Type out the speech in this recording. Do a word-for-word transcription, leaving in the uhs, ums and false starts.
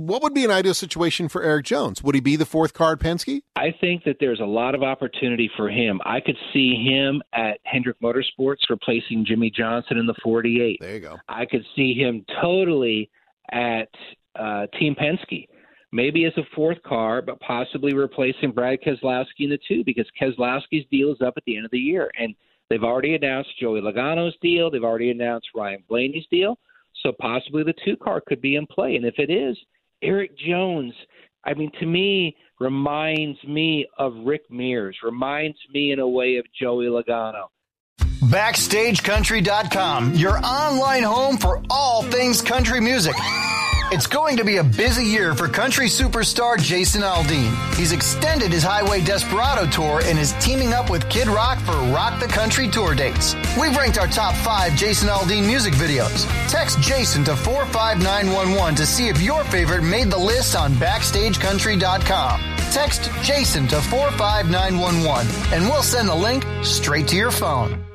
what would be an ideal situation for Erik Jones? Would he be the fourth car at Penske? I think that there's a lot of opportunity for him. I could see him at Hendrick Motorsports replacing Jimmy Johnson in the forty-eight. There you go. I could see him totally at uh, Team Penske, maybe as a fourth car, but possibly replacing Brad Keselowski in the two, because Keselowski's deal is up at the end of the year. And they've already announced Joey Logano's deal. They've already announced Ryan Blaney's deal. So possibly the two car could be in play. And if it is, Erik Jones, I mean, to me, reminds me of Rick Mears, reminds me in a way of Joey Logano. Backstage Country dot com, your online home for all things country music. It's going to be a busy year for country superstar Jason Aldean. He's extended his Highway Desperado tour and is teaming up with Kid Rock for Rock the Country tour dates. We've ranked our top five Jason Aldean music videos. Text Jason to four five nine one one to see if your favorite made the list on Backstage Country dot com. Text Jason to four five nine one one and we'll send the link straight to your phone.